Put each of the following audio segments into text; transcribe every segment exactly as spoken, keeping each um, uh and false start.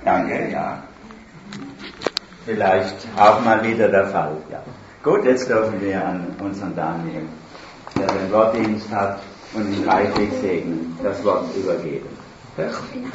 Danke, ja. Vielleicht auch mal wieder der Fall. Ja. Gut, jetzt dürfen wir an unseren Daniel, der den Wortdienst hat und den reichlich segnen, das Wort übergeben. Ja.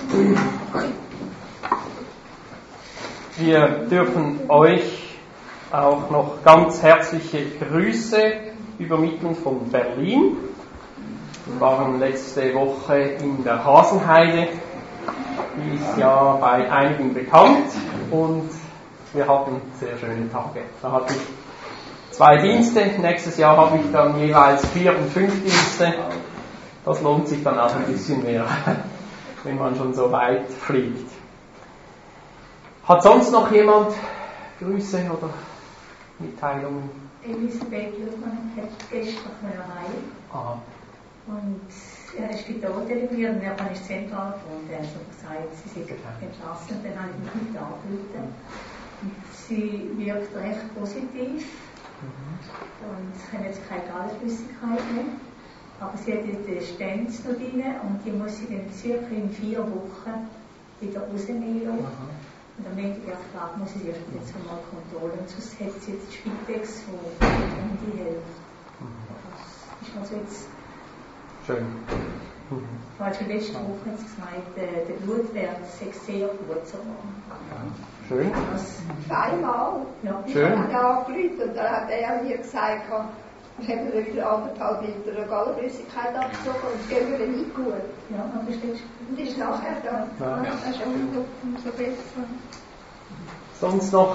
Wir dürfen euch auch noch ganz herzliche Grüße übermitteln von Berlin. Wir waren letzte Woche in der Hasenheide, die ist ja bei einigen bekannt, und wir hatten sehr schöne Tage. Da hatte ich zwei Dienste, nächstes Jahr habe ich dann jeweils vier und fünf Dienste. Das lohnt sich dann auch ein bisschen mehr, wenn man schon so weit fliegt. Hat sonst noch jemand Grüße oder Mitteilungen? Elisabeth Lüttmann hat gestern Malerei. Aha. Und er ist Spital delegiert und er kann ich zentral gefunden. Er hat so gesagt, sie sind entlassen, und dann habe ich mich mit angerufen. Und sie wirkt recht positiv. Mhm. Und hat jetzt keine Gallenflüssigkeit mehr. Aber sie hat jetzt den Stenz noch drin und die muss sie dann circa in vier Wochen wieder rausnehmen lassen. Mhm. Und am Ende der Tag muss sie erst jetzt mal kontrollieren. Sonst hat sie jetzt Spitex, wo um die hilft. Das ist also jetzt. Schön. Mhm. Vor allem letzte Woche hat sie gesagt, äh, der Blutwert sei sehr gut so. Ja. Schön. Zweimal. Ja. Schön. Ich habe angerufen und dann hat er mir gesagt, ich habe mir heute Abend halt wieder eine Gallenflüssigkeit abgezogen und es geht mir nicht gut. Ja, aber das ist und ist nachher da. Ja. Das ist umso, umso besser. Sonst noch?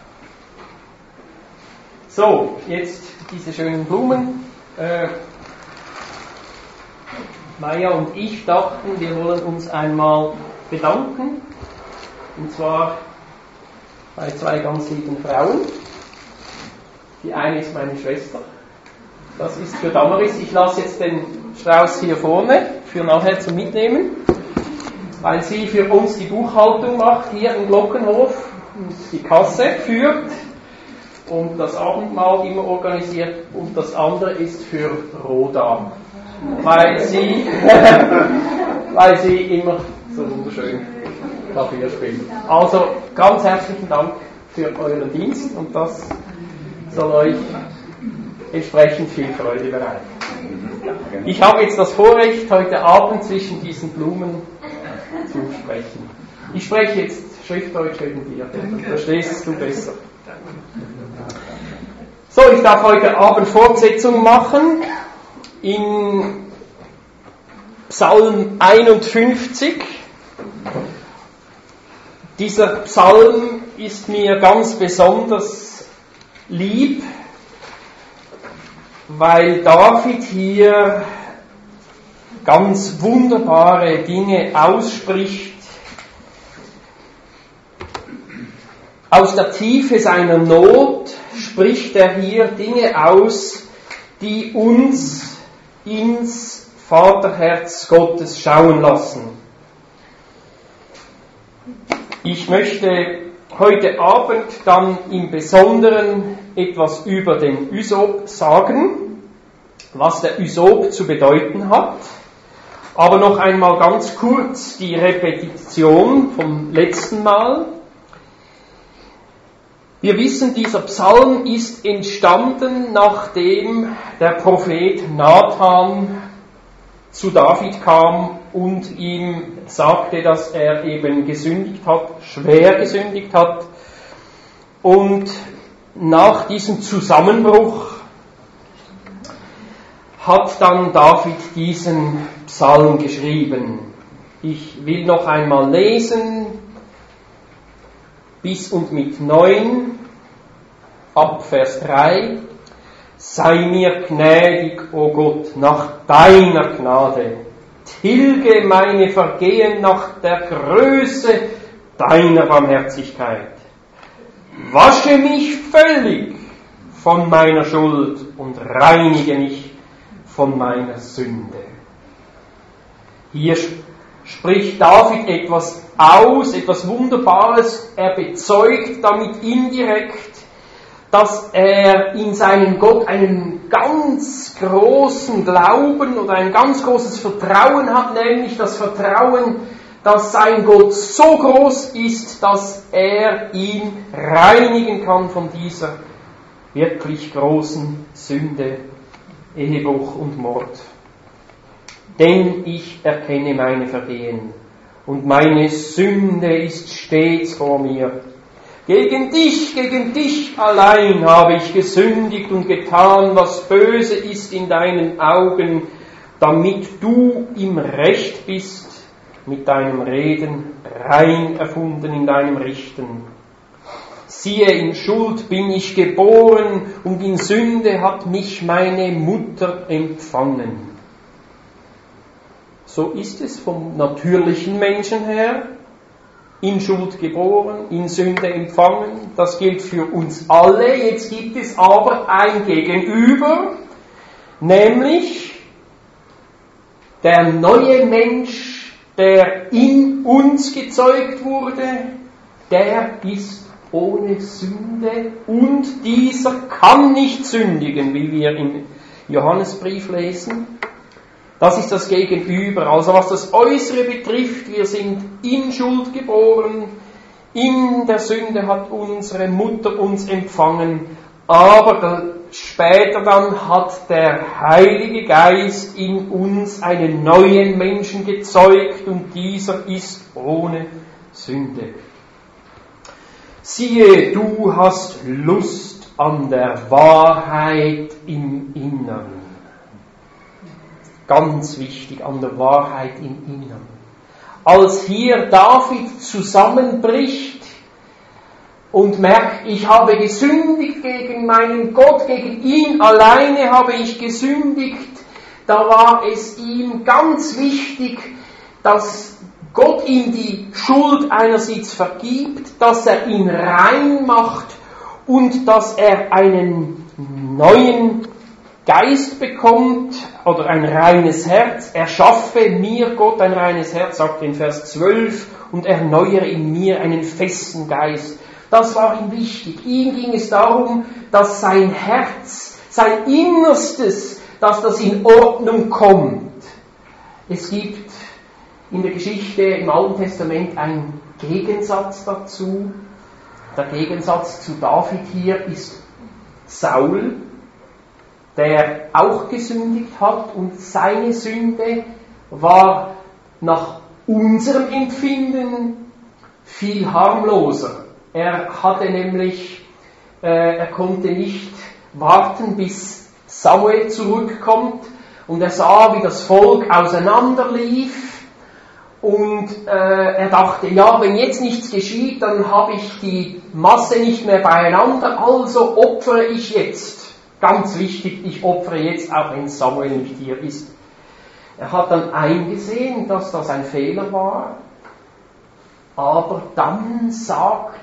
So, jetzt diese schönen Blumen. Äh, Maja und ich dachten, wir wollen uns einmal bedanken. Und zwar bei zwei ganz lieben Frauen. Die eine ist meine Schwester. Das ist für Damaris. Ich lasse jetzt den Strauß hier vorne für nachher zum Mitnehmen, weil sie für uns die Buchhaltung macht, hier im Glockenhof, und die Kasse führt und das Abendmahl immer organisiert, und das andere ist für Roda, weil sie, weil sie immer so wunderschön Klavier spielt. Also ganz herzlichen Dank für euren Dienst, und das soll euch entsprechend viel Freude bereiten. Ich habe jetzt das Vorrecht, heute Abend zwischen diesen Blumen zu sprechen. Ich spreche jetzt Schriftdeutsch wegen dir, verstehst du besser. So, ich darf heute Abend Fortsetzung machen in Psalm einundfünfzig. Dieser Psalm ist mir ganz besonders lieb, weil David hier ganz wunderbare Dinge ausspricht. Aus der Tiefe seiner Not spricht er hier Dinge aus, die uns ins Vaterherz Gottes schauen lassen. Ich möchte heute Abend dann im Besonderen etwas über den Ysop sagen, was der Ysop zu bedeuten hat. Aber noch einmal ganz kurz die Repetition vom letzten Mal. Wir wissen, dieser Psalm ist entstanden, nachdem der Prophet Nathan zu David kam und ihm sagte, dass er eben gesündigt hat, schwer gesündigt hat. Und nach diesem Zusammenbruch hat dann David diesen Psalm geschrieben. Ich will noch einmal lesen, bis und mit neun, ab Vers drei. Sei mir gnädig, o Gott, nach deiner Gnade. Tilge meine Vergehen nach der Größe deiner Barmherzigkeit. Wasche mich völlig von meiner Schuld und reinige mich von meiner Sünde. Hier spricht David etwas aus, etwas Wunderbares. Er bezeugt damit indirekt, dass er in seinen Gott einen ganz großen Glauben oder ein ganz großes Vertrauen hat, nämlich das Vertrauen, dass sein Gott so groß ist, dass er ihn reinigen kann von dieser wirklich großen Sünde, Ehebruch und Mord. Denn ich erkenne meine Vergehen und meine Sünde ist stets vor mir. Gegen dich, gegen dich allein habe ich gesündigt und getan, was böse ist in deinen Augen, damit du im Recht bist, mit deinem Reden rein erfunden in deinem Richten. Siehe, in Schuld bin ich geboren und in Sünde hat mich meine Mutter empfangen. So ist es vom natürlichen Menschen her, in Schuld geboren, in Sünde empfangen. Das gilt für uns alle. Jetzt gibt es aber ein Gegenüber, nämlich der neue Mensch, der in uns gezeugt wurde, der ist ohne Sünde und dieser kann nicht sündigen, wie wir im Johannesbrief lesen. Das ist das Gegenüber. Also was das Äußere betrifft, wir sind in Schuld geboren, in der Sünde hat unsere Mutter uns empfangen, aber später dann hat der Heilige Geist in uns einen neuen Menschen gezeugt und dieser ist ohne Sünde. Siehe, du hast Lust an der Wahrheit im Innern. Ganz wichtig, an der Wahrheit im Innern. Als hier David zusammenbricht und merkt, ich habe gesündigt gegen meinen Gott, gegen ihn alleine habe ich gesündigt, da war es ihm ganz wichtig, dass Gott ihm die Schuld einerseits vergibt, dass er ihn rein macht und dass er einen neuen Geist bekommt oder ein reines Herz. Erschaffe mir, Gott, ein reines Herz, sagt er in Vers zwölf, und erneuere in mir einen festen Geist. Das war ihm wichtig. Ihm ging es darum, dass sein Herz, sein Innerstes, dass das in Ordnung kommt. Es gibt in der Geschichte im Alten Testament einen Gegensatz dazu. Der Gegensatz zu David hier ist Saul, der auch gesündigt hat und seine Sünde war nach unserem Empfinden viel harmloser. Er hatte nämlich, äh, er konnte nicht warten, bis Samuel zurückkommt und er sah, wie das Volk auseinanderlief und äh, er dachte, ja, wenn jetzt nichts geschieht, dann habe ich die Masse nicht mehr beieinander, also opfere ich jetzt. Ganz wichtig, ich opfere jetzt, auch wenn Samuel nicht hier ist. Er hat dann eingesehen, dass das ein Fehler war, aber dann sagt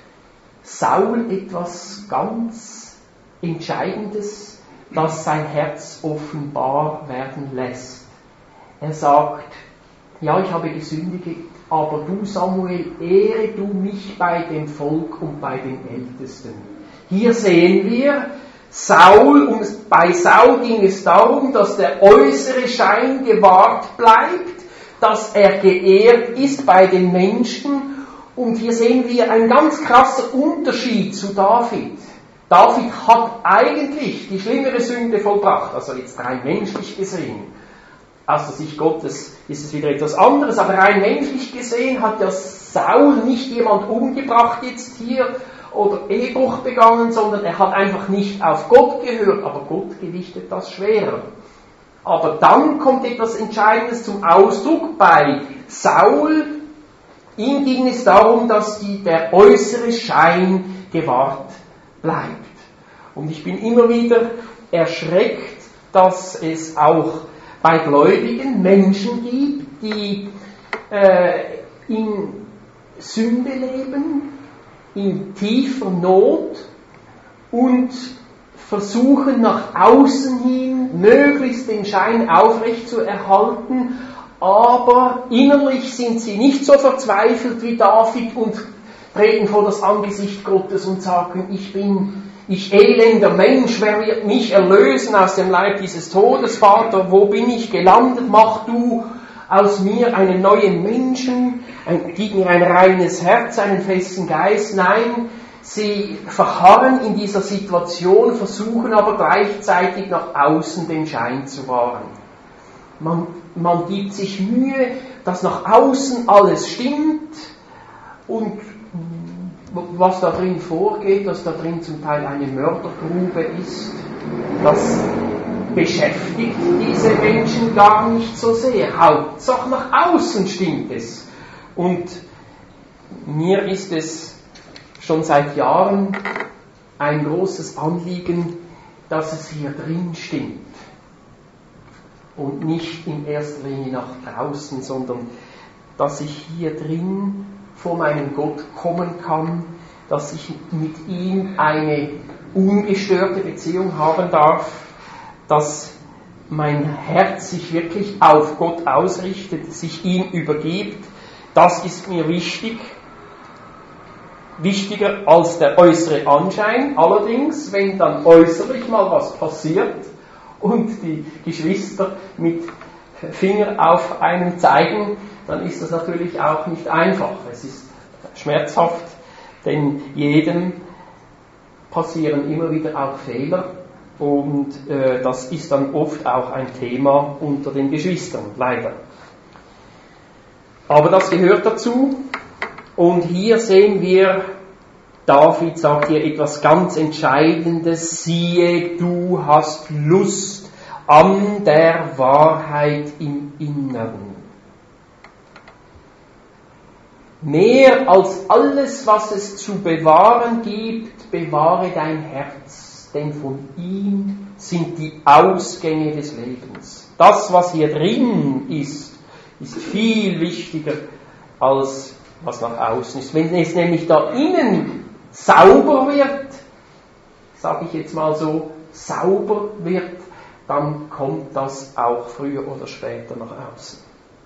Saul etwas ganz Entscheidendes, das sein Herz offenbar werden lässt. Er sagt, ja, ich habe gesündigt, aber du, Samuel, ehre du mich bei dem Volk und bei den Ältesten. Hier sehen wir, Saul, und bei Saul ging es darum, dass der äußere Schein gewahrt bleibt, dass er geehrt ist bei den Menschen. Und hier sehen wir einen ganz krasser Unterschied zu David. David hat eigentlich die schlimmere Sünde vollbracht, also jetzt rein menschlich gesehen. Aus der Sicht Gottes ist es wieder etwas anderes, aber rein menschlich gesehen hat ja Saul nicht jemand umgebracht jetzt hier, oder Ehebruch begangen, sondern er hat einfach nicht auf Gott gehört, aber Gott gewichtet das schwerer. Aber dann kommt etwas Entscheidendes zum Ausdruck bei Saul. Ihm ging es darum, dass die, der äußere Schein gewahrt bleibt. Und ich bin immer wieder erschreckt, dass es auch bei gläubigen Menschen gibt, die äh, in Sünde leben, in tiefer Not und versuchen nach außen hin möglichst den Schein aufrecht zu erhalten, aber innerlich sind sie nicht so verzweifelt wie David und treten vor das Angesicht Gottes und sagen, ich bin, ich elender Mensch, wer wird mich erlösen aus dem Leib dieses Todes, Vater, wo bin ich gelandet, mach du aus mir einen neuen Menschen, ein, gib mir ein reines Herz, einen festen Geist. Nein, sie verharren in dieser Situation, versuchen aber gleichzeitig nach außen den Schein zu wahren. Man, man gibt sich Mühe, dass nach außen alles stimmt und was da drin vorgeht, dass da drin zum Teil eine Mördergrube ist, das beschäftigt diese Menschen gar nicht so sehr. Hauptsache nach außen stimmt es. Und mir ist es schon seit Jahren ein großes Anliegen, dass es hier drin stimmt. Und nicht in erster Linie nach draußen, sondern dass ich hier drin vor meinen Gott kommen kann, dass ich mit ihm eine ungestörte Beziehung haben darf, dass mein Herz sich wirklich auf Gott ausrichtet, sich ihm übergibt. Das ist mir wichtig, wichtiger als der äußere Anschein. Allerdings, wenn dann äußerlich mal was passiert und die Geschwister mit Finger auf einen zeigen, dann ist das natürlich auch nicht einfach. Es ist schmerzhaft, denn jedem passieren immer wieder auch Fehler und äh, das ist dann oft auch ein Thema unter den Geschwistern, leider. Aber das gehört dazu und hier sehen wir, David sagt hier etwas ganz Entscheidendes: Siehe, du hast Lust an der Wahrheit im Inneren. Mehr als alles, was es zu bewahren gibt, bewahre dein Herz, denn von ihm sind die Ausgänge des Lebens. Das, was hier drin ist, ist viel wichtiger als was nach außen ist. Wenn es nämlich da innen sauber wird, sage ich jetzt mal so, sauber wird, dann kommt das auch früher oder später nach außen.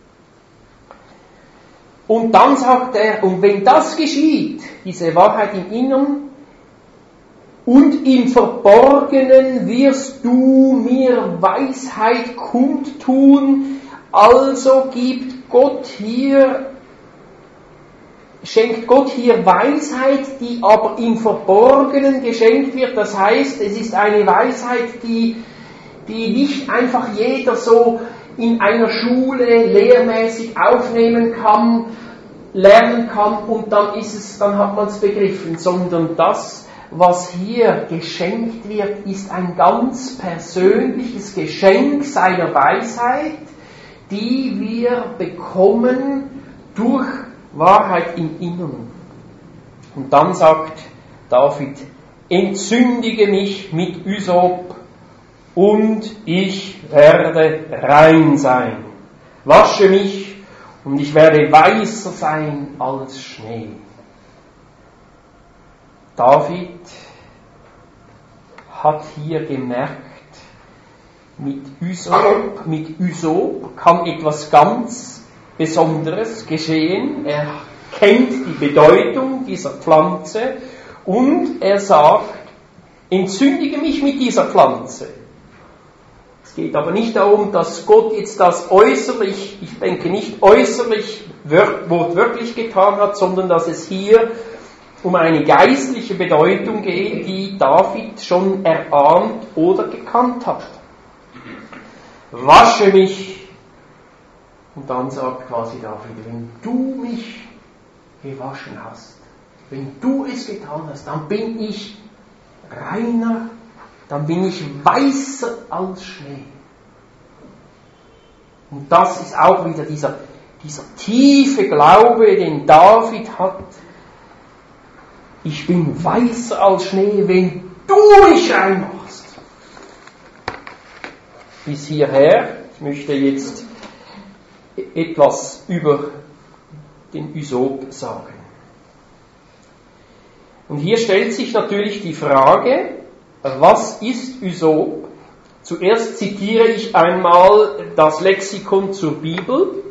Und dann sagt er, und wenn das geschieht, diese Wahrheit im Innern, und im Verborgenen wirst du mir Weisheit kundtun, also gibt Gott hier, schenkt Gott hier Weisheit, die aber im Verborgenen geschenkt wird. Das heißt, es ist eine Weisheit, die, die nicht einfach jeder so in einer Schule lehrmäßig aufnehmen kann, lernen kann und dann ist es, dann hat man es begriffen, sondern das, was hier geschenkt wird, ist ein ganz persönliches Geschenk seiner Weisheit, die wir bekommen durch Wahrheit im Inneren. Und dann sagt David, entzündige mich mit Ysop und ich werde rein sein. Wasche mich und ich werde weißer sein als Schnee. David hat hier gemerkt, mit Ysop, mit Ysop kann etwas ganz Besonderes geschehen. Er kennt die Bedeutung dieser Pflanze und er sagt, entzündige mich mit dieser Pflanze. Es geht aber nicht darum, dass Gott jetzt das äußerlich, ich denke nicht äußerlich wortwörtlich getan hat, sondern dass es hier um eine geistliche Bedeutung geht, die David schon erahnt oder gekannt hat. Wasche mich. Und dann sagt quasi David, wenn du mich gewaschen hast, wenn du es getan hast, dann bin ich reiner, dann bin ich weißer als Schnee. Und das ist auch wieder dieser, dieser tiefe Glaube, den David hat. Ich bin weißer als Schnee, wenn du mich reinmachst. Bis hierher. Ich möchte jetzt etwas über den Ysop sagen. Und hier stellt sich natürlich die Frage, was ist Ysop? Zuerst zitiere ich einmal das Lexikon zur Bibel.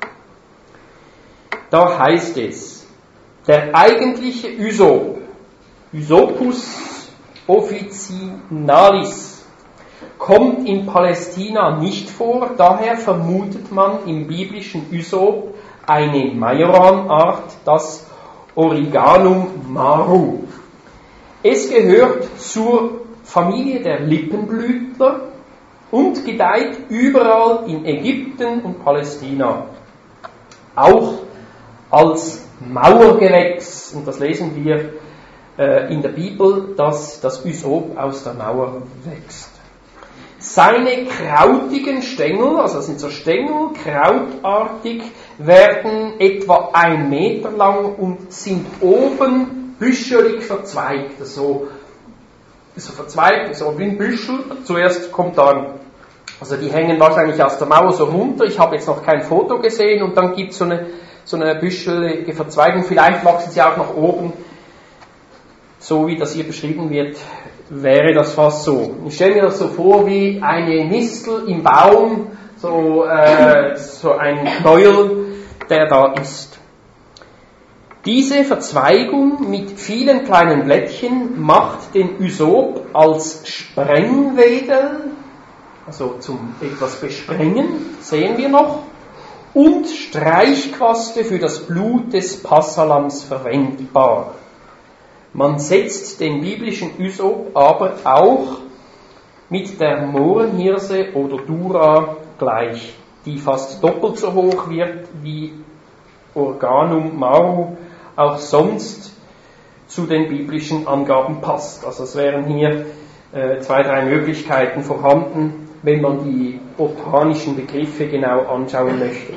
Da heißt es, der eigentliche Ysop, Ysopus officinalis, kommt in Palästina nicht vor, daher vermutet man im biblischen Ysop eine Majoranart, das Origanum maru. Es gehört zur Familie der Lippenblütler und gedeiht überall in Ägypten und Palästina. Auch als Mauergewächs, und das lesen wir äh, in der Bibel, dass das Ysop aus der Mauer wächst. Seine krautigen Stängel, also das sind so Stängel, krautartig, werden etwa ein Meter lang und sind oben büschelig verzweigt, so, so verzweigt, so wie ein Büschel. Zuerst kommt dann, also die hängen wahrscheinlich aus der Mauer so runter, ich habe jetzt noch kein Foto gesehen, und dann gibt es so eine, so eine büschelige Verzweigung, vielleicht wachsen sie auch nach oben, so wie das hier beschrieben wird, wäre das fast so. Ich stelle mir das so vor wie eine Nistel im Baum, so, äh, so ein Knäuel, der da ist. Diese Verzweigung mit vielen kleinen Blättchen macht den Ysop als Sprengwedel, also zum etwas besprengen, sehen wir noch, und Streichquaste für das Blut des Passalams verwendbar. Man setzt den biblischen Ysop aber auch mit der Mohrenhirse oder Dura gleich, die fast doppelt so hoch wird wie Origanum maru auch sonst zu den biblischen Angaben passt. Also es wären hier äh, zwei, drei Möglichkeiten vorhanden, wenn man die botanischen Begriffe genau anschauen möchte.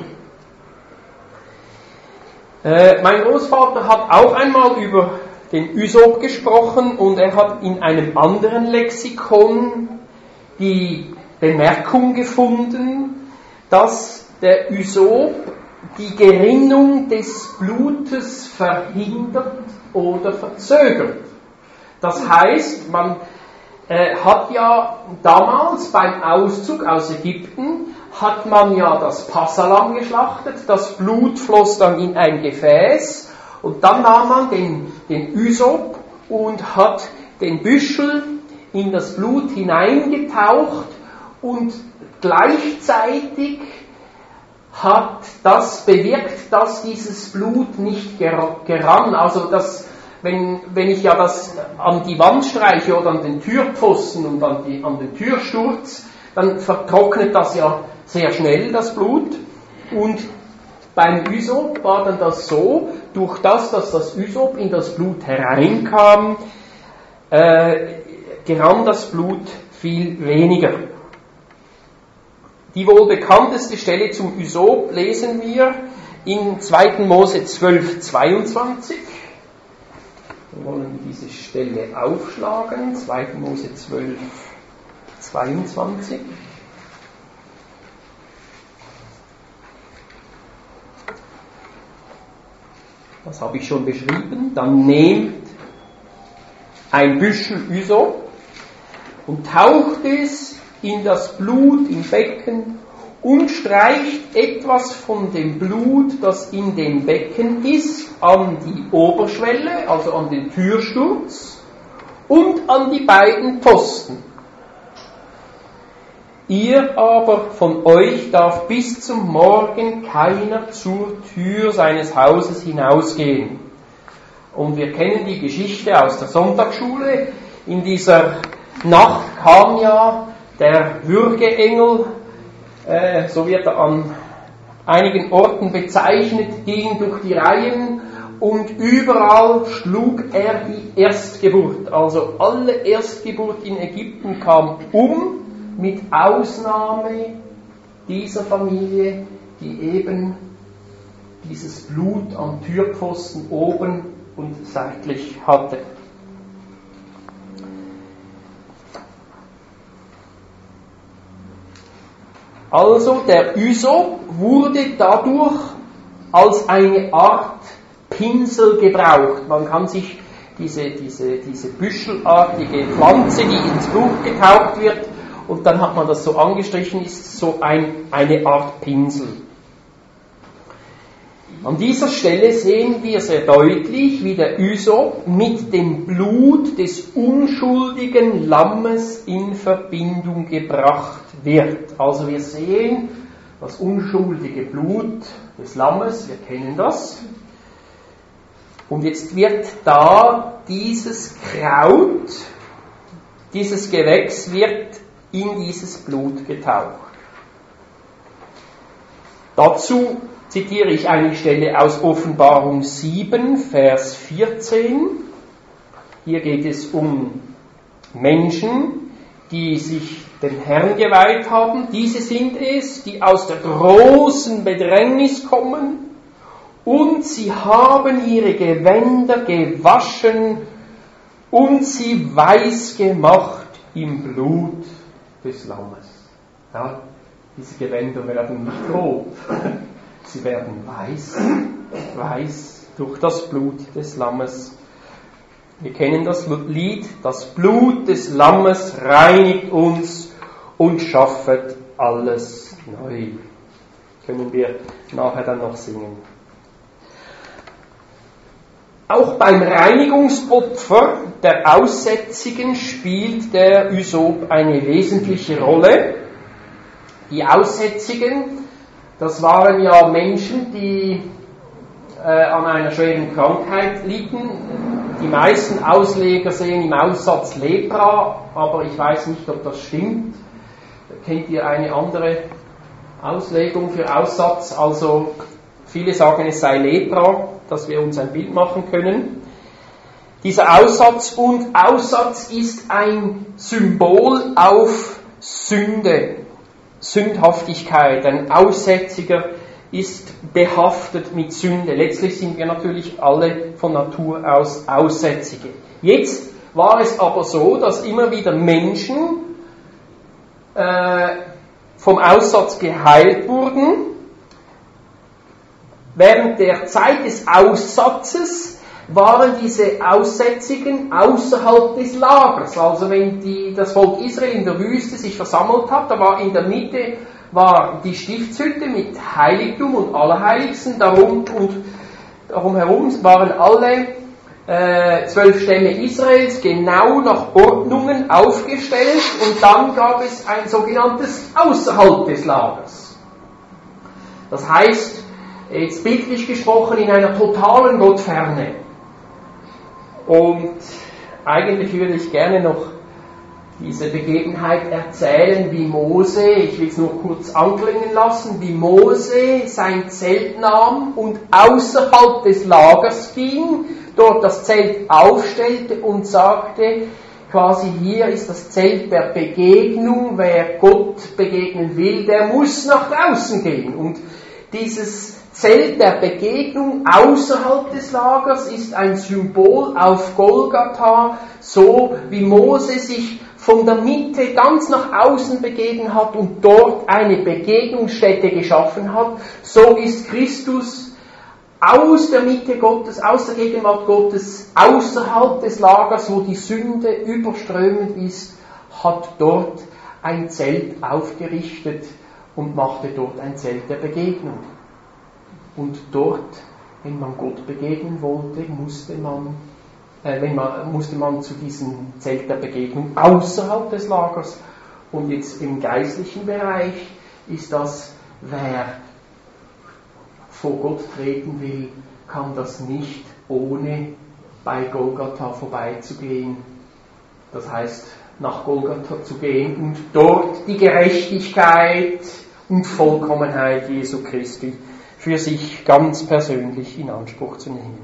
Äh, mein Großvater hat auch einmal über den Ysop gesprochen, und er hat in einem anderen Lexikon die Bemerkung gefunden, dass der Ysop die Gerinnung des Blutes verhindert oder verzögert. Das heißt, man äh, hat ja damals beim Auszug aus Ägypten, hat man ja das Passalam geschlachtet, das Blut floss dann in ein Gefäß, und dann nahm man den, den Ysop und hat den Büschel in das Blut hineingetaucht, und gleichzeitig hat das bewirkt, dass dieses Blut nicht gerann. Also dass, wenn, wenn ich ja das an die Wand streiche oder an den Türpfosten und an, die, an den Türsturz, dann vertrocknet das ja sehr schnell, das Blut. Und beim Ysop war dann das so, durch das, dass das Ysop in das Blut hereinkam, äh, gerann das Blut viel weniger. Die wohl bekannteste Stelle zum Ysop lesen wir in zweiten Mose zwölf, zweiundzwanzig. Wir wollen diese Stelle aufschlagen, zweiten Mose zwölf, zweiundzwanzig. Das habe ich schon beschrieben. Dann nehmt ein Büschel Ysop und taucht es in das Blut im Becken und streicht etwas von dem Blut, das in dem Becken ist, an die Oberschwelle, also an den Türsturz und an die beiden Pfosten. Ihr aber von euch darf bis zum Morgen keiner zur Tür seines Hauses hinausgehen. Und wir kennen die Geschichte aus der Sonntagsschule. In dieser Nacht kam ja der Würgeengel, äh, so wird er an einigen Orten bezeichnet, ging durch die Reihen, und überall schlug er die Erstgeburt. Also alle Erstgeburt in Ägypten kam um, mit Ausnahme dieser Familie, die eben dieses Blut am Türpfosten oben und seitlich hatte. Also der Ysop wurde dadurch als eine Art Pinsel gebraucht. Man kann sich diese, diese, diese büschelartige Pflanze, die ins Blut getaucht wird, und dann hat man das so angestrichen, ist so ein, eine Art Pinsel. An dieser Stelle sehen wir sehr deutlich, wie der Ysop mit dem Blut des unschuldigen Lammes in Verbindung gebracht wird. Also wir sehen das unschuldige Blut des Lammes, wir kennen das. Und jetzt wird da dieses Kraut, dieses Gewächs wird in dieses Blut getaucht. Dazu zitiere ich eine Stelle aus Offenbarung sieben, Vers vierzehn. Hier geht es um Menschen, die sich dem Herrn geweiht haben. Diese sind es, die aus der großen Bedrängnis kommen und sie haben ihre Gewänder gewaschen und sie weiß gemacht im Blut des Lammes. Ja, diese Gewänder werden nicht rot. Sie werden weiß, weiß durch das Blut des Lammes. Wir kennen das Lied, das Blut des Lammes reinigt uns und schaffet alles neu. Können wir nachher dann noch singen. Auch beim Reinigungsopfer der Aussätzigen spielt der Ysop eine wesentliche Rolle. Die Aussätzigen, das waren ja Menschen, die äh, an einer schweren Krankheit litten. Die meisten Ausleger sehen im Aussatz Lepra, aber ich weiß nicht, ob das stimmt. Kennt ihr eine andere Auslegung für Aussatz? Also viele sagen, es sei Lepra, dass wir uns ein Bild machen können. Dieser Aussatz und Aussatz ist ein Symbol auf Sünde. Sündhaftigkeit, ein Aussätziger ist behaftet mit Sünde. Letztlich sind wir natürlich alle von Natur aus Aussätzige. Jetzt war es aber so, dass immer wieder Menschen äh, vom Aussatz geheilt wurden. Während der Zeit des Aussatzes waren diese Aussätzigen außerhalb des Lagers. Also wenn die, das Volk Israel in der Wüste sich versammelt hat, da war in der Mitte war die Stiftshütte mit Heiligtum und Allerheiligsten, darum und darum herum waren alle äh, zwölf Stämme Israels genau nach Ordnungen aufgestellt und dann gab es ein sogenanntes außerhalb des Lagers. Das heißt, jetzt bildlich gesprochen, in einer totalen Gottferne. Und eigentlich würde ich gerne noch diese Begebenheit erzählen, wie Mose, ich will es nur kurz anklingen lassen, wie Mose sein Zelt nahm und außerhalb des Lagers ging, dort das Zelt aufstellte und sagte, quasi hier ist das Zelt der Begegnung, wer Gott begegnen will, der muss nach draußen gehen. Und dieses Zelt der Begegnung außerhalb des Lagers ist ein Symbol auf Golgatha, so wie Mose sich von der Mitte ganz nach außen begeben hat und dort eine Begegnungsstätte geschaffen hat, so ist Christus aus der Mitte Gottes, aus der Gegenwart Gottes, außerhalb des Lagers, wo die Sünde überströmend ist, hat dort ein Zelt aufgerichtet und machte dort ein Zelt der Begegnung. Und dort, wenn man Gott begegnen wollte, musste man, äh, wenn man, musste man zu diesem Zelt der Begegnung außerhalb des Lagers. Und jetzt im geistlichen Bereich ist das, wer vor Gott treten will, kann das nicht, ohne bei Golgatha vorbeizugehen. Das heißt, nach Golgatha zu gehen und dort die Gerechtigkeit und Vollkommenheit Jesu Christi für sich ganz persönlich in Anspruch zu nehmen.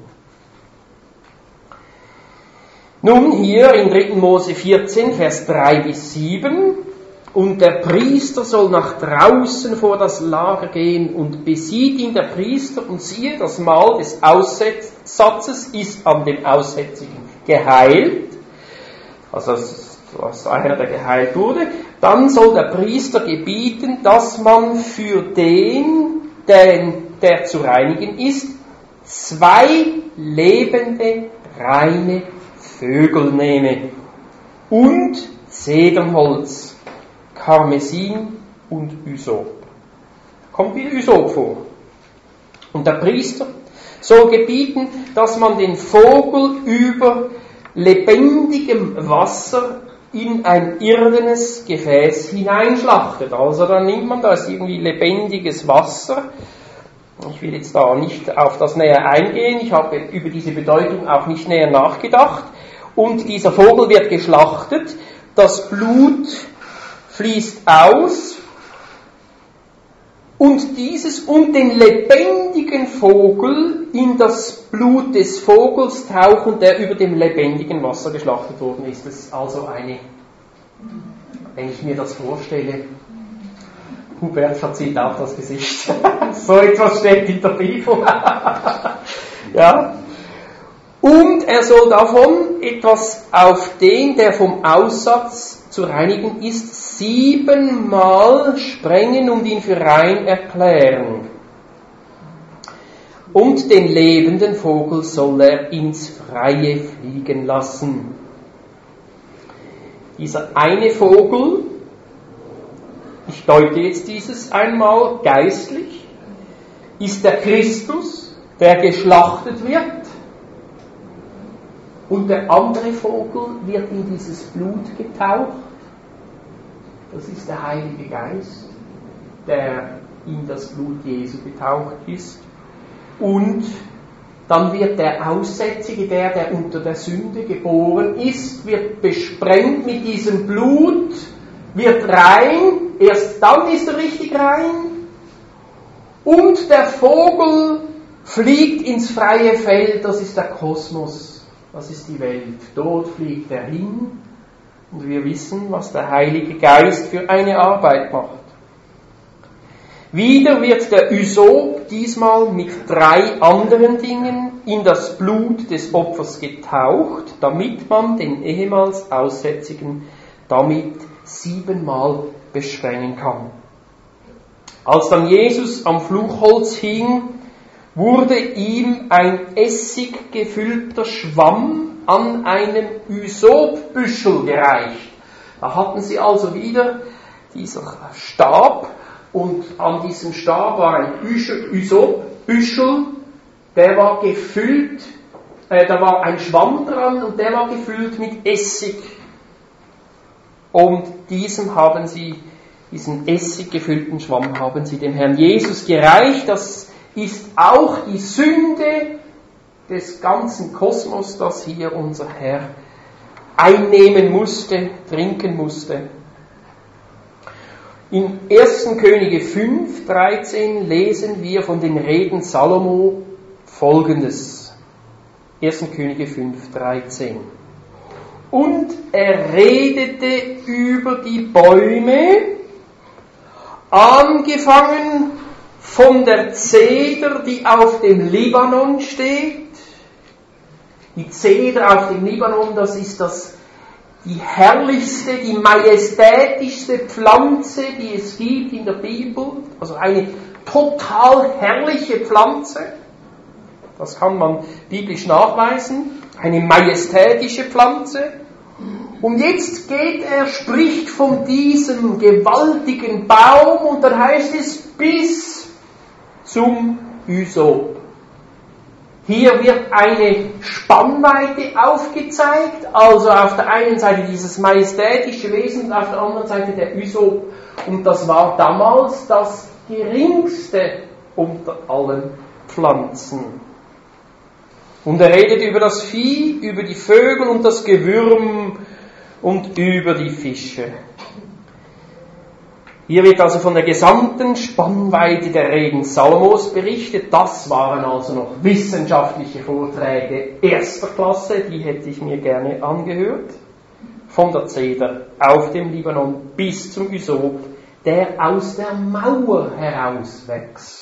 Nun hier in dritten Mose vierzehn, Vers drei bis sieben, und der Priester soll nach draußen vor das Lager gehen und besieht ihn der Priester und siehe, das Mal des Aussatzes ist an dem Aussätzigen geheilt, also das ist einer, der geheilt wurde, dann soll der Priester gebieten, dass man für den, den der zu reinigen ist, zwei lebende, reine Vögel nehme und Zedernholz, Karmesin und Ysop. Kommt wieder Ysop vor. Und der Priester soll gebieten, dass man den Vogel über lebendigem Wasser in ein irdenes Gefäß hineinschlachtet. Also dann nimmt man da irgendwie lebendiges Wasser. Ich will jetzt da nicht auf das näher eingehen, ich habe über diese Bedeutung auch nicht näher nachgedacht. Und dieser Vogel wird geschlachtet, das Blut fließt aus und dieses um den lebendigen Vogel in das Blut des Vogels tauchen, der über dem lebendigen Wasser geschlachtet worden ist. Das ist also eine, wenn ich mir das vorstelle, Hubert verzieht auch das Gesicht. So etwas steht in der Bibel. Ja. Und er soll davon etwas auf den, der vom Aussatz zu reinigen ist, siebenmal sprengen und ihn für rein erklären. Und den lebenden Vogel soll er ins Freie fliegen lassen. Dieser eine Vogel, ich deute jetzt dieses einmal geistlich, ist der Christus, der geschlachtet wird. Und der andere Vogel wird in dieses Blut getaucht. Das ist der Heilige Geist, der in das Blut Jesu getaucht ist. Und dann wird der Aussätzige, der, der unter der Sünde geboren ist, wird besprengt mit diesem Blut, wird rein, erst dann ist er richtig rein. Und der Vogel fliegt ins freie Feld, das ist der Kosmos. Das ist die Welt. Dort fliegt er hin und wir wissen, was der Heilige Geist für eine Arbeit macht. Wieder wird der Ysop diesmal mit drei anderen Dingen in das Blut des Opfers getaucht, damit man den ehemals Aussätzigen damit siebenmal besprengen kann. Als dann Jesus am Fluchholz hing, wurde ihm ein essiggefüllter Schwamm an einem Ysopbüschel gereicht. Da hatten sie also wieder dieser Stab und an diesem Stab war ein Ysopbüschel, der war gefüllt, äh, da war ein Schwamm dran und der war gefüllt mit Essig. Und diesem haben sie, diesen essiggefüllten Schwamm haben sie dem Herrn Jesus gereicht. Das ist auch die Sünde des ganzen Kosmos, das hier unser Herr einnehmen musste, trinken musste. In ersten Könige fünf, dreizehn lesen wir von den Reden Salomo Folgendes. ersten Könige fünf, dreizehn. Und er redete über die Bäume, angefangen von der Zeder, die auf dem Libanon steht. Die Zeder auf dem Libanon, das ist das, die herrlichste, die majestätischste Pflanze, die es gibt in der Bibel. Also eine total herrliche Pflanze. Das kann man biblisch nachweisen. Eine majestätische Pflanze. Und jetzt geht er, spricht von diesem gewaltigen Baum und dann heißt es bis zum Ysop. Hier wird eine Spannweite aufgezeigt, also auf der einen Seite dieses majestätische Wesen und auf der anderen Seite der Ysop. Und das war damals das geringste unter allen Pflanzen. Und er redet über das Vieh, über die Vögel und das Gewürm und über die Fische. Hier wird also von der gesamten Spannweite der Reden Salomos berichtet. Das waren also noch wissenschaftliche Vorträge erster Klasse, die hätte ich mir gerne angehört. Von der Zeder auf dem Libanon bis zum Ysop, der aus der Mauer herauswächst.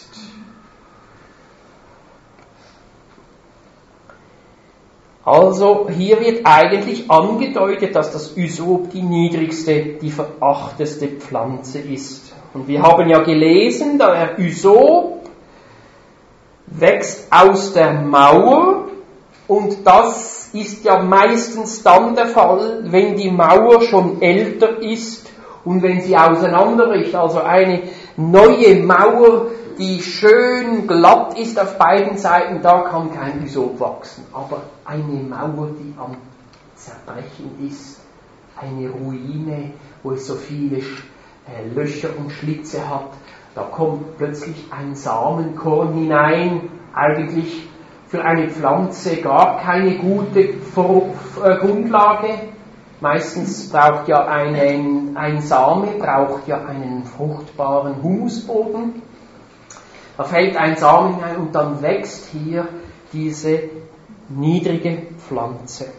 Also hier wird eigentlich angedeutet, dass das Ysop die niedrigste, die verachteste Pflanze ist. Und wir haben ja gelesen, der Ysop wächst aus der Mauer und das ist ja meistens dann der Fall, wenn die Mauer schon älter ist und wenn sie auseinanderbricht. Also eine neue Mauer, die schön glatt ist auf beiden Seiten, da kann kein Ysop wachsen. Aber eine Mauer, die am Zerbrechen ist, eine Ruine, wo es so viele äh, Löcher und Schlitze hat, da kommt plötzlich ein Samenkorn hinein, eigentlich für eine Pflanze gar keine gute Vor- äh, Grundlage. Meistens braucht ja einen, ein Same braucht ja einen fruchtbaren Humusboden. Da fällt ein Samen hinein und dann wächst hier diese niedrige Pflanze.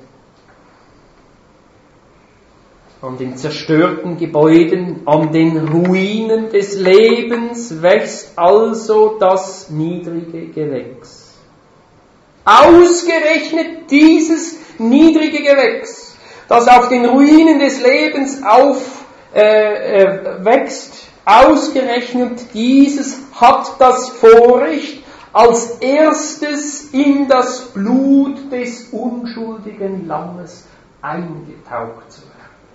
An den zerstörten Gebäuden, an den Ruinen des Lebens wächst also das niedrige Gewächs. Ausgerechnet dieses niedrige Gewächs, das auf den Ruinen des Lebens auf, äh, äh, wächst, ausgerechnet dieses hat das Vorrecht, als erstes in das Blut des unschuldigen Lammes eingetaucht zu werden.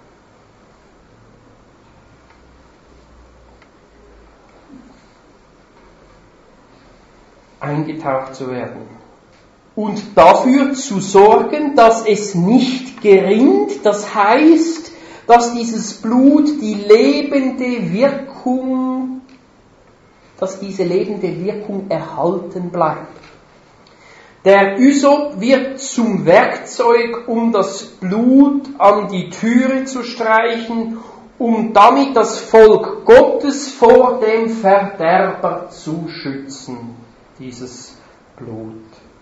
Eingetaucht zu werden. Und dafür zu sorgen, dass es nicht gerinnt, das heißt, dass dieses Blut die lebende Wirkung, dass diese lebende Wirkung erhalten bleibt. Der Ysop wird zum Werkzeug, um das Blut an die Türe zu streichen, um damit das Volk Gottes vor dem Verderber zu schützen, dieses Blut.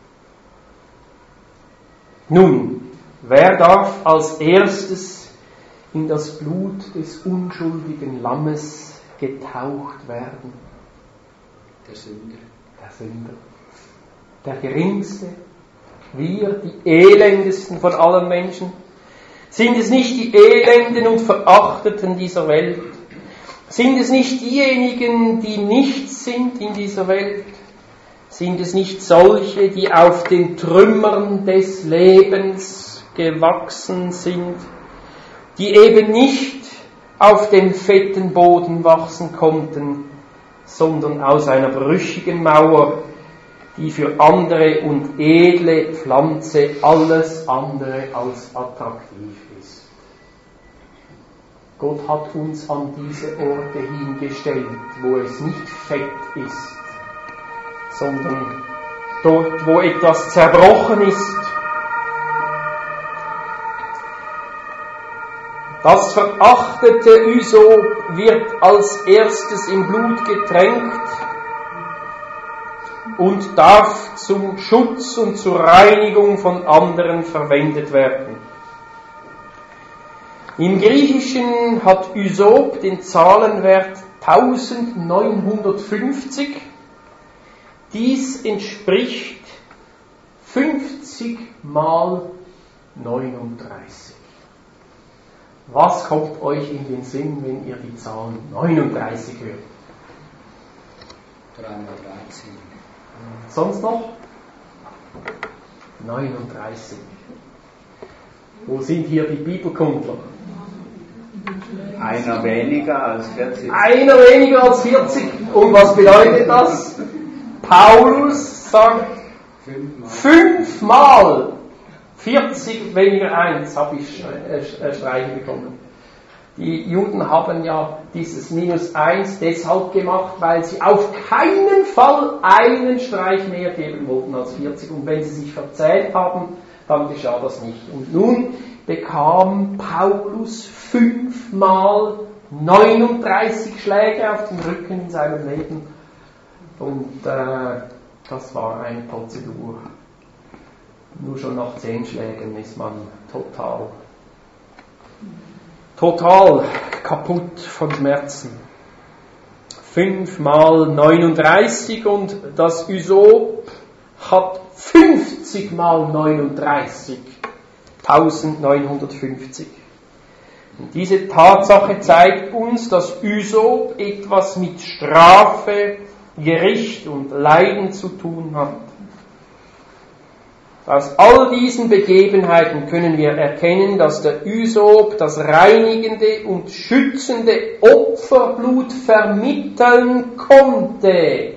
Nun, wer darf als erstes in das Blut des unschuldigen Lammes getaucht werden? Der Sünder. Der Sünder. Der Geringste. Wir, die Elendesten von allen Menschen. Sind es nicht die Elenden und Verachteten dieser Welt? Sind es nicht diejenigen, die nichts sind in dieser Welt? Sind es nicht solche, die auf den Trümmern des Lebens gewachsen sind, die eben nicht auf dem fetten Boden wachsen konnten, sondern aus einer brüchigen Mauer, die für andere und edle Pflanze alles andere als attraktiv ist. Gott hat uns an diese Orte hingestellt, wo es nicht fett ist, sondern dort, wo etwas zerbrochen ist. Das verachtete Ysop wird als erstes im Blut getränkt und darf zum Schutz und zur Reinigung von anderen verwendet werden. Im Griechischen hat Ysop den Zahlenwert neunzehnhundertfünfzig. Dies entspricht fünfzig mal neununddreißig. Was kommt euch in den Sinn, wenn ihr die Zahl neununddreißig hört? dreihundertdreizehn. Sonst noch? neununddreißig. Wo sind hier die Bibelkundler? Einer weniger als vierzig. Einer weniger als vierzig. Und was bedeutet das? Paulus sagt Fünfmal. fünfmal vierzig weniger eins habe ich streichen bekommen. Die Juden haben ja dieses Minus eins deshalb gemacht, weil sie auf keinen Fall einen Streich mehr geben wollten als vierzig. Und wenn sie sich verzählt haben, dann geschah das nicht. Und nun bekam Paulus fünfmal neununddreißig Schläge auf den Rücken in seinem Leben. Und äh, das war eine Prozedur. Nur schon nach zehn Schlägen ist man total, total kaputt von Schmerzen. Fünfmal neununddreißig und das Ysop hat fünfzig mal neununddreißig. neunzehnhundertfünfzig. Und diese Tatsache zeigt uns, dass Ysop etwas mit Strafe, Gericht und Leiden zu tun hat. Aus all diesen Begebenheiten können wir erkennen, dass der Üsop das reinigende und schützende Opferblut vermitteln konnte.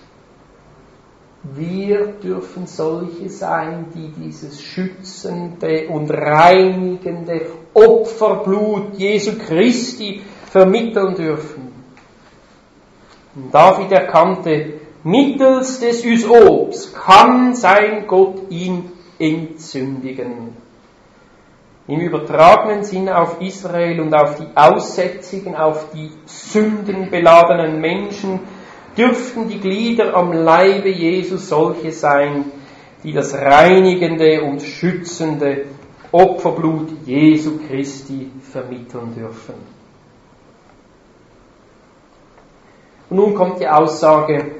Wir dürfen solche sein, die dieses schützende und reinigende Opferblut Jesu Christi vermitteln dürfen. Und David erkannte, mittels des Üsops kann sein Gott ihn entsündigen. Im übertragenen Sinne auf Israel und auf die Aussätzigen, auf die sündenbeladenen Menschen, dürften die Glieder am Leibe Jesu solche sein, die das reinigende und schützende Opferblut Jesu Christi vermitteln dürfen. Und nun kommt die Aussage,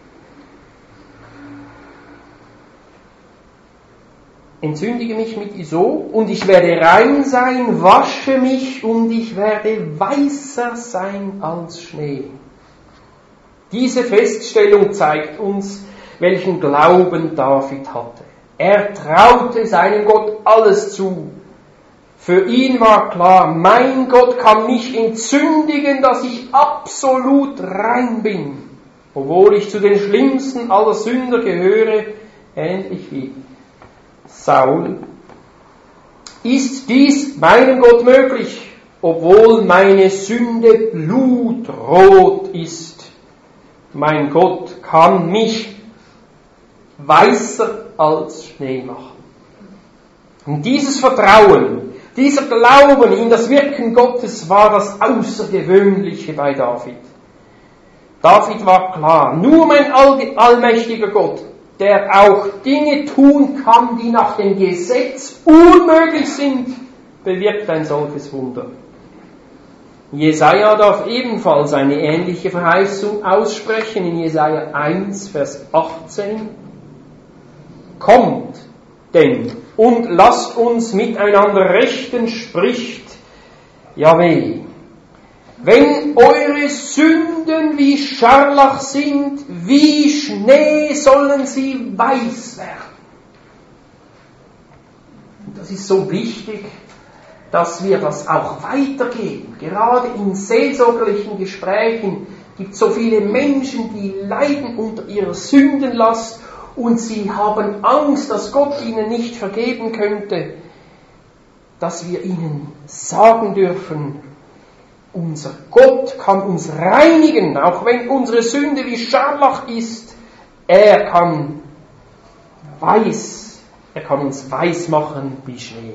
entzündige mich mit Isop und ich werde rein sein, wasche mich und ich werde weißer sein als Schnee. Diese Feststellung zeigt uns, welchen Glauben David hatte. Er traute seinem Gott alles zu. Für ihn war klar, mein Gott kann mich entzündigen, dass ich absolut rein bin, obwohl ich zu den schlimmsten aller Sünder gehöre, ähnlich wie Saul. Ist dies meinem Gott möglich, obwohl meine Sünde blutrot ist? Mein Gott kann mich weißer als Schnee machen. Und dieses Vertrauen, dieser Glauben in das Wirken Gottes war das Außergewöhnliche bei David. David war klar, nur mein allmächtiger Gott, der auch Dinge tun kann, die nach dem Gesetz unmöglich sind, bewirkt ein solches Wunder. Jesaja darf ebenfalls eine ähnliche Verheißung aussprechen in Jesaja eins, Vers achtzehn. Kommt denn und lasst uns miteinander rechten, spricht Jahwe. Wenn eure Sünden wie Scharlach sind, wie Schnee sollen sie weiß werden. Und das ist so wichtig, dass wir das auch weitergeben. Gerade in seelsorgerlichen Gesprächen gibt es so viele Menschen, die leiden unter ihrer Sündenlast und sie haben Angst, dass Gott ihnen nicht vergeben könnte, dass wir ihnen sagen dürfen, unser Gott kann uns reinigen, auch wenn unsere Sünde wie Scharlach ist. Er kann weiß, er kann uns weiß machen wie Schnee.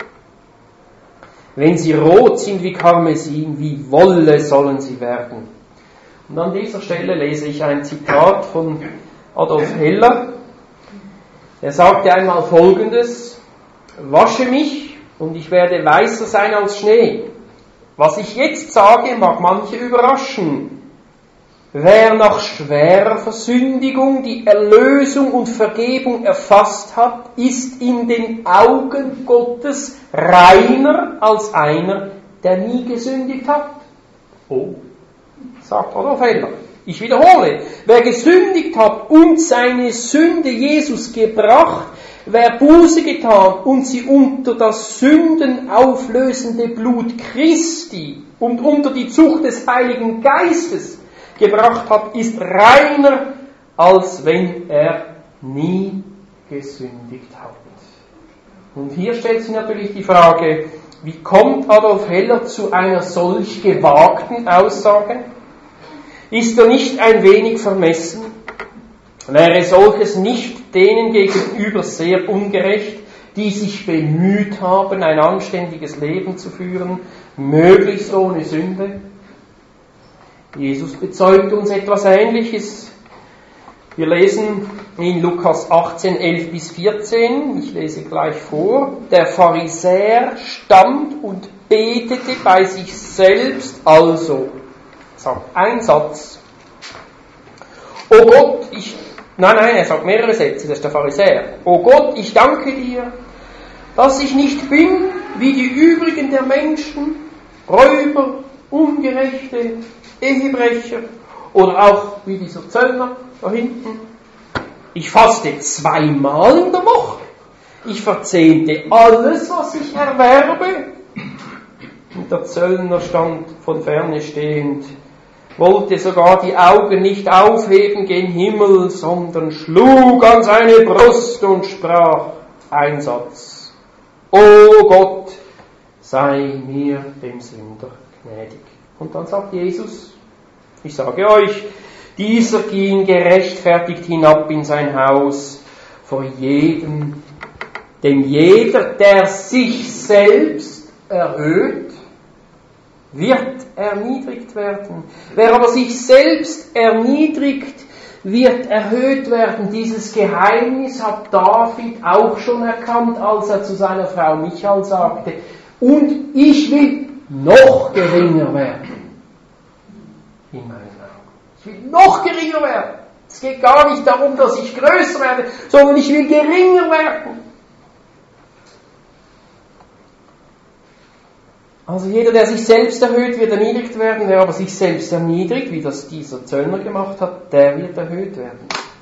Wenn sie rot sind wie Karmesin, wie Wolle sollen sie werden. Und an dieser Stelle lese ich ein Zitat von Adolf Heller. Er sagte einmal Folgendes: Wasche mich und ich werde weißer sein als Schnee. Was ich jetzt sage, mag manche überraschen. Wer nach schwerer Versündigung die Erlösung und Vergebung erfasst hat, ist in den Augen Gottes reiner als einer, der nie gesündigt hat. Oh, sagt Adolf Heller. Ich wiederhole, wer gesündigt hat und seine Sünde Jesus gebracht, wer Buße getan und sie unter das sündenauflösende Blut Christi und unter die Zucht des Heiligen Geistes gebracht hat, ist reiner, als wenn er nie gesündigt hat. Und hier stellt sich natürlich die Frage, wie kommt Adolf Heller zu einer solch gewagten Aussage? Ist er nicht ein wenig vermessen? Wäre solches nicht denen gegenüber sehr ungerecht, die sich bemüht haben, ein anständiges Leben zu führen, möglichst ohne Sünde? Jesus bezeugt uns etwas Ähnliches. Wir lesen in Lukas achtzehn, elf bis vierzehn, ich lese gleich vor, der Pharisäer stand und betete bei sich selbst also, sagt ein Satz, O Gott, ich, nein, nein, er sagt mehrere Sätze, das ist der Pharisäer, O Gott, ich danke dir, dass ich nicht bin wie die übrigen der Menschen, Räuber, Ungerechte, Ehebrecher oder auch wie dieser Zöllner da hinten. Ich faste zweimal in der Woche Ich verzehnte alles, was ich erwerbe. Und der Zöllner stand von ferne stehend, wollte sogar die Augen nicht aufheben gen Himmel, sondern schlug an seine Brust und sprach, ein Satz: O Gott, sei mir dem Sünder gnädig. Und dann sagt Jesus, ich sage euch, dieser ging gerechtfertigt hinab in sein Haus vor jedem, denn jeder, der sich selbst erhöht, wird erniedrigt werden. Wer aber sich selbst erniedrigt, wird erhöht werden. Dieses Geheimnis hat David auch schon erkannt, als er zu seiner Frau Michal sagte, und ich will noch geringer werden in meinen Augen. Ich will noch geringer werden. Es geht gar nicht darum, dass ich größer werde, sondern ich will geringer werden. Also jeder, der sich selbst erhöht, wird erniedrigt werden. Wer aber sich selbst erniedrigt, wie das dieser Zöllner gemacht hat, der wird erhöht werden.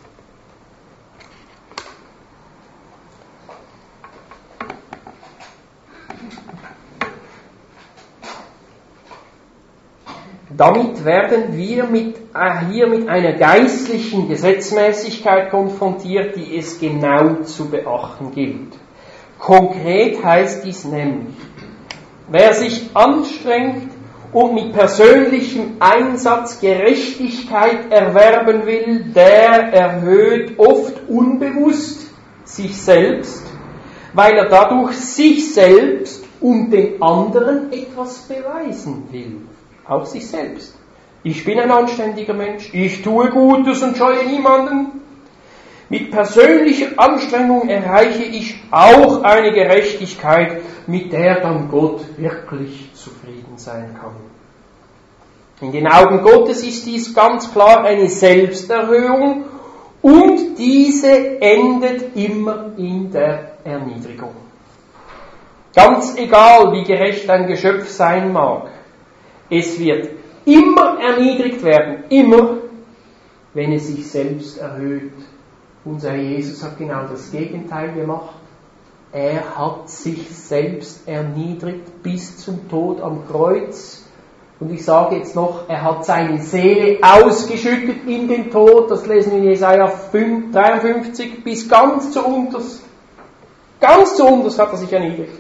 Damit werden wir mit, äh, hier mit einer geistlichen Gesetzmäßigkeit konfrontiert, die es genau zu beachten gilt. Konkret heißt dies nämlich, wer sich anstrengt und mit persönlichem Einsatz Gerechtigkeit erwerben will, der erhöht oft unbewusst sich selbst, weil er dadurch sich selbst und den anderen etwas beweisen will. Auch sich selbst. Ich bin ein anständiger Mensch, ich tue Gutes und scheue niemanden. Mit persönlicher Anstrengung erreiche ich auch eine Gerechtigkeit, mit der dann Gott wirklich zufrieden sein kann. In den Augen Gottes ist dies ganz klar eine Selbsterhöhung und diese endet immer in der Erniedrigung. Ganz egal, wie gerecht ein Geschöpf sein mag, es wird immer erniedrigt werden, immer, wenn es sich selbst erhöht. Unser Jesus hat genau das Gegenteil gemacht. Er hat sich selbst erniedrigt bis zum Tod am Kreuz. Und ich sage jetzt noch, er hat seine Seele ausgeschüttet in den Tod. Das lesen wir in Jesaja dreiundfünfzig, bis ganz zu unterst. Ganz zu unterst hat er sich erniedrigt.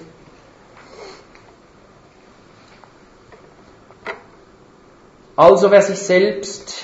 Also wer sich selbst,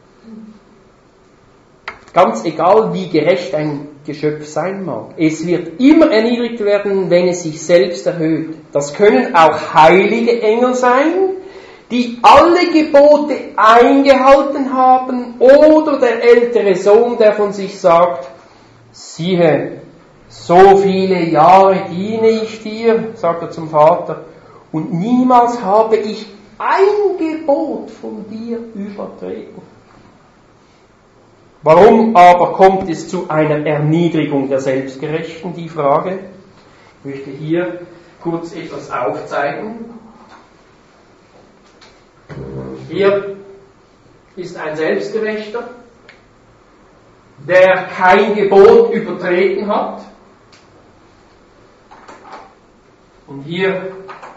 ganz egal wie gerecht ein Geschöpf sein mag, es wird immer erniedrigt werden, wenn es sich selbst erhöht. Das können auch heilige Engel sein, die alle Gebote eingehalten haben, oder der ältere Sohn, der von sich sagt, siehe, so viele Jahre diene ich dir, sagt er zum Vater, und niemals habe ich ein Gebot von dir übertreten. Warum aber kommt es zu einer Erniedrigung der Selbstgerechten? Die Frage. Ich möchte hier kurz etwas aufzeigen. Hier ist ein Selbstgerechter, der kein Gebot übertreten hat. Und hier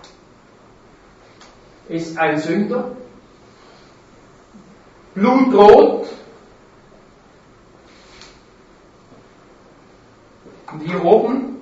ist ein Sünder, blutrot, und hier oben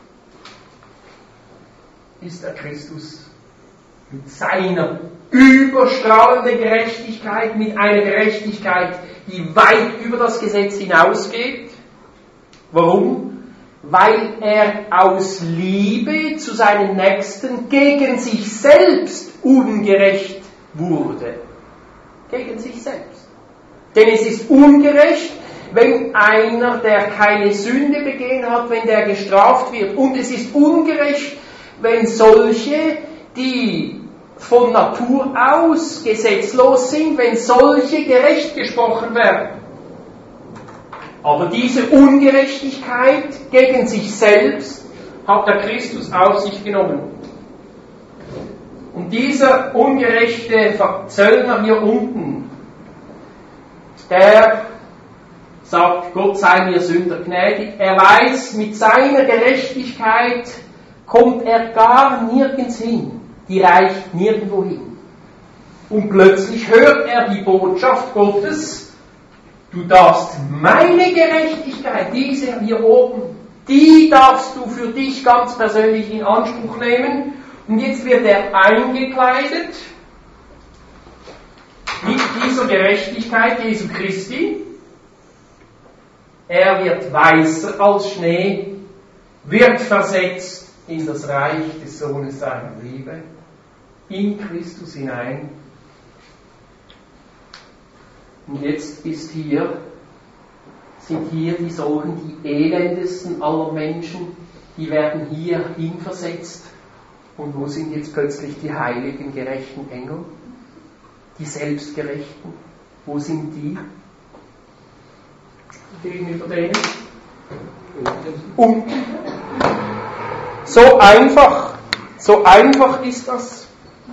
ist der Christus mit seiner überstrahlenden Gerechtigkeit, mit einer Gerechtigkeit, die weit über das Gesetz hinausgeht. Warum? Weil er aus Liebe zu seinen Nächsten gegen sich selbst ungerecht wurde. Gegen sich selbst. Denn es ist ungerecht, wenn einer, der keine Sünde begehen hat, wenn der gestraft wird. Und es ist ungerecht, wenn solche, die von Natur aus gesetzlos sind, wenn solche gerecht gesprochen werden. Aber diese Ungerechtigkeit gegen sich selbst hat der Christus auf sich genommen. Und dieser ungerechte Zöllner hier unten, der sagt, Gott sei mir Sünder gnädig. Er weiß, mit seiner Gerechtigkeit kommt er gar nirgends hin. Die reicht nirgendwo hin. Und plötzlich hört er die Botschaft Gottes, du darfst meine Gerechtigkeit, diese hier oben, die darfst du für dich ganz persönlich in Anspruch nehmen. Und jetzt wird er eingekleidet mit dieser Gerechtigkeit Jesu Christi. Er wird weißer als Schnee, wird versetzt in das Reich des Sohnes seiner Liebe, in Christus hinein. Und jetzt ist hier, sind hier die solchen, die elendesten aller Menschen, die werden hier hinversetzt. Und wo sind jetzt plötzlich die heiligen, gerechten Engel? Die Selbstgerechten? Wo sind die? Gegenüber denen? Unten. So einfach, so einfach ist das.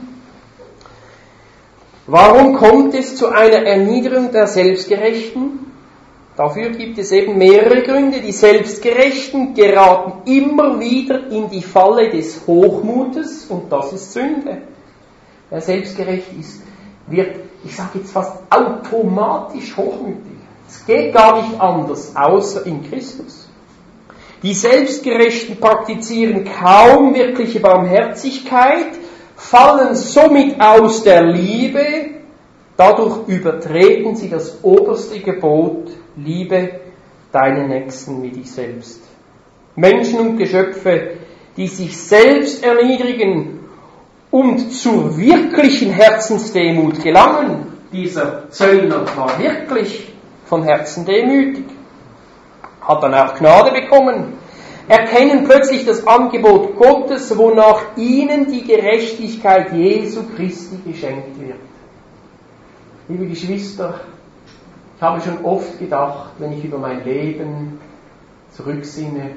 Warum kommt es zu einer Erniedrigung der Selbstgerechten? Dafür gibt es eben mehrere Gründe. Die Selbstgerechten geraten immer wieder in die Falle des Hochmutes und das ist Sünde. Wer selbstgerecht ist, wird, ich sage jetzt fast automatisch hochmütig. Es geht gar nicht anders, außer in Christus. Die Selbstgerechten praktizieren kaum wirkliche Barmherzigkeit, fallen somit aus der Liebe, dadurch übertreten sie das oberste Gebot, liebe deinen Nächsten wie dich selbst. Menschen und Geschöpfe, die sich selbst erniedrigen und zur wirklichen Herzensdemut gelangen. Dieser Zöllner war wirklich von Herzen demütig, hat dann auch Gnade bekommen, erkennen plötzlich das Angebot Gottes, wonach ihnen die Gerechtigkeit Jesu Christi geschenkt wird. Liebe Geschwister, ich habe schon oft gedacht, wenn ich über mein Leben zurücksinne,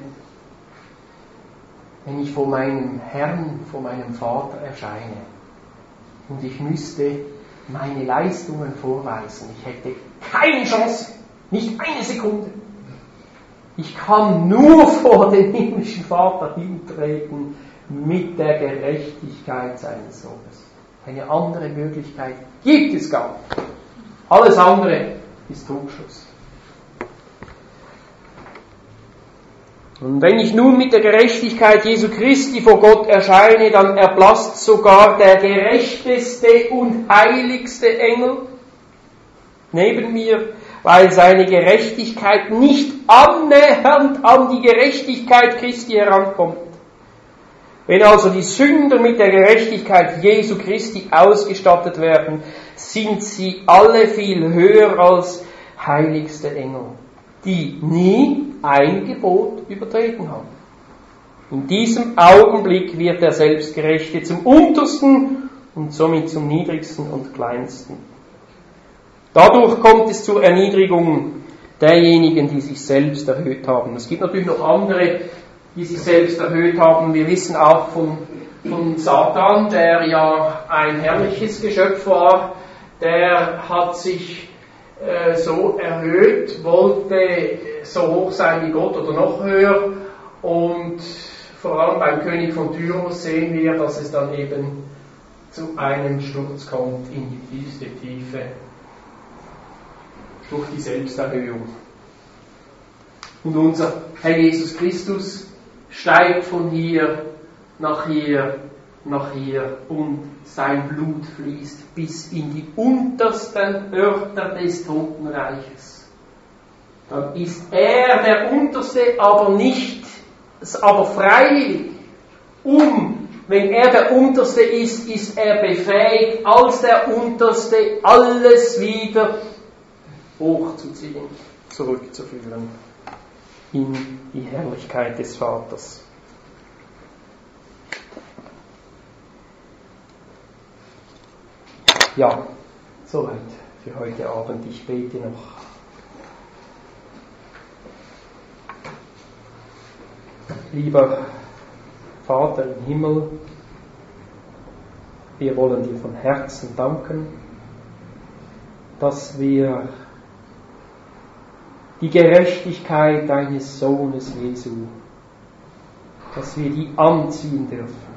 wenn ich vor meinem Herrn, vor meinem Vater erscheine und ich müsste meine Leistungen vorweisen, ich hätte keine Chance, nicht eine Sekunde. Ich kann nur vor den himmlischen Vater hintreten mit der Gerechtigkeit seines Sohnes. Eine andere Möglichkeit gibt es gar nicht. Alles andere ist Trugschluss. Und wenn ich nun mit der Gerechtigkeit Jesu Christi vor Gott erscheine, dann erblasst sogar der gerechteste und heiligste Engel neben mir, weil seine Gerechtigkeit nicht annähernd an die Gerechtigkeit Christi herankommt. Wenn also die Sünder mit der Gerechtigkeit Jesu Christi ausgestattet werden, sind sie alle viel höher als heiligste Engel, die nie ein Gebot übertreten haben. In diesem Augenblick wird der Selbstgerechte zum Untersten und somit zum Niedrigsten und Kleinsten. Dadurch kommt es zur Erniedrigung derjenigen, die sich selbst erhöht haben. Es gibt natürlich noch andere, die sich selbst erhöht haben. Wir wissen auch von, von Satan, der ja ein herrliches Geschöpf war, der hat sich äh, so erhöht, wollte so hoch sein wie Gott oder noch höher, und vor allem beim König von Tyros sehen wir, dass es dann eben zu einem Sturz kommt in die tiefste Tiefe durch die Selbsterhöhung. Und unser Herr Jesus Christus steigt von hier nach hier, nach hier, und sein Blut fließt bis in die untersten Örter des Totenreiches. Dann ist er der Unterste, aber nicht, aber freiwillig. Um, wenn er der Unterste ist, ist er befähigt, als der Unterste alles wieder hochzuziehen, zurückzuführen in die Herrlichkeit des Vaters. Ja, soweit für heute Abend. Ich bete noch. Lieber Vater im Himmel, wir wollen dir von Herzen danken, dass wir die Gerechtigkeit deines Sohnes Jesu, dass wir die anziehen dürfen.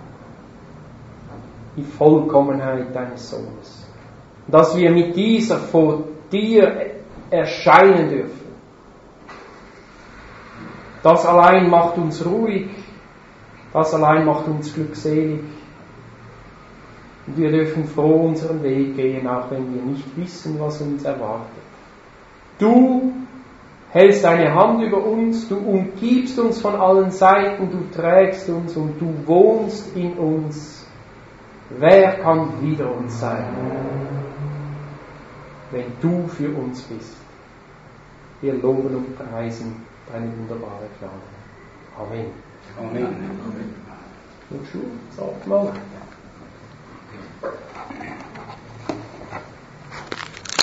Die Vollkommenheit deines Sohnes. Dass wir mit dieser vor dir erscheinen dürfen. Das allein macht uns ruhig. Das allein macht uns glückselig. Und wir dürfen froh unseren Weg gehen, auch wenn wir nicht wissen, was uns erwartet. Du hältst deine Hand über uns, du umgibst uns von allen Seiten, du trägst uns und du wohnst in uns. Wer kann wider uns sein, wenn du für uns bist? Wir loben und preisen deine wunderbare Gnade. Amen. Amen. Amen. Und schon, sagt mal. Ja.